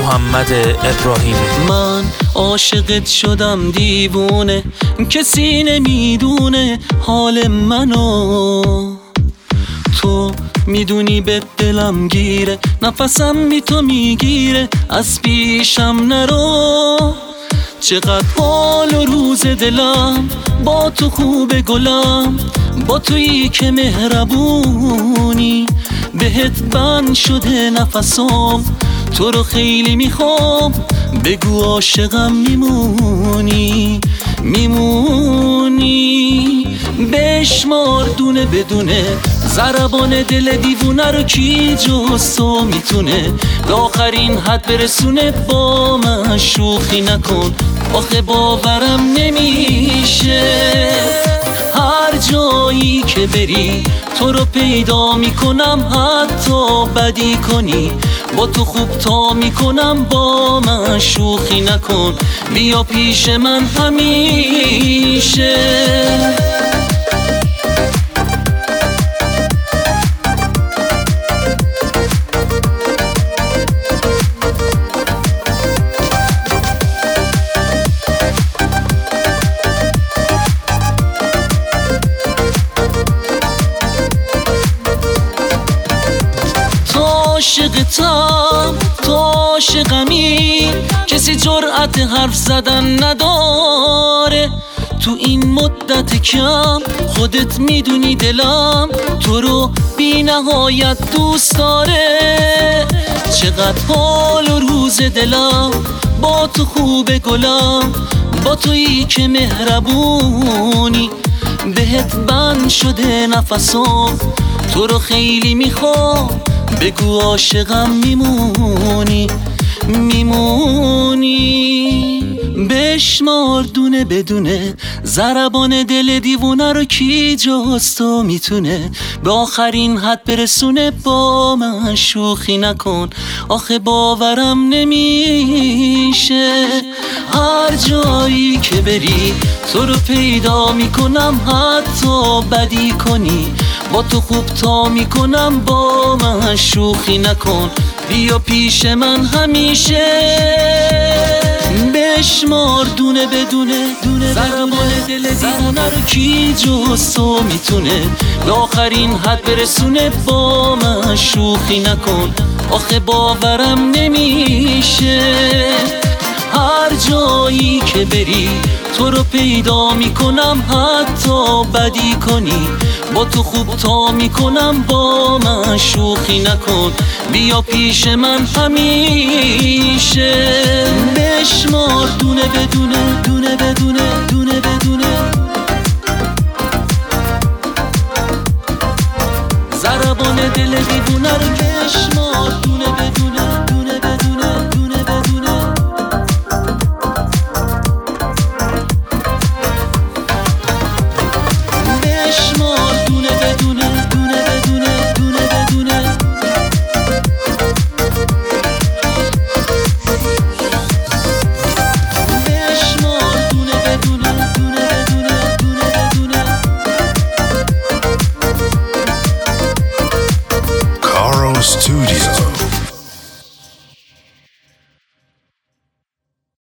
محمد ابراهیمی. من عاشقت شدم دیوونه، کسی نمیدونه حال منو. تو میدونی به دلم گیره، نفسم بی تو میگیره، از پیشم نرو. چقدر حال و روز دلم با تو خوبه گلم، با تویی که مهربونی. بهت بند شده نفسم، تو رو خیلی میخوام، بگو عاشقم میمونی. بشمار دونه بدونه، ضربان دل دیوونه رو کی جز تو میتونه به آخرین حد برسونه. با من شوخی نکن، آخه باورم نمیشه. هر جایی که بری تو رو پیدا میکنم، حتی بدی کنی با تو خوب تا میکنم. با من شوخی نکن، بیا پیش من همیشه. عاشقتم، تو عاشقمی، کسی جرأت حرف زدن نداره. تو این مدت کم خودت میدونی دلم تو رو بی نهایت دوست داره. چقدر حال و روز دلم با تو خوبه گلم، با تویی که مهربونی. بهت بند شده نفسم، تو رو خیلی میخوام، بگو عاشقم میمونی. بشمار دونه بدونه، ضربان دل دیوونه رو کی جز تو میتونه به آخرین حد برسونه. با من شوخی نکن، آخه باورم نمیشه. هر جایی که بری تو رو پیدا میکنم، حتی بدی کنی با تو خوب تا میکنم. با من شوخی نکن، بیا پیش من همیشه. بشمار دونه بدونه، ضربان دل دیوونه رو کی جز تو میتونه به آخرین حد برسونه. با من شوخی نکن، آخه باورم نمیشه. هر جایی که بری تو رو پیدا میکنم، حتی بدی کنی با تو خوب تا میکنم. با من شوخی نکن، بیا پیش من همیشه. بشمار دونه بدونه، دونه بدونه، ضربان دل دیوونه رو بشمار دونه بدونه.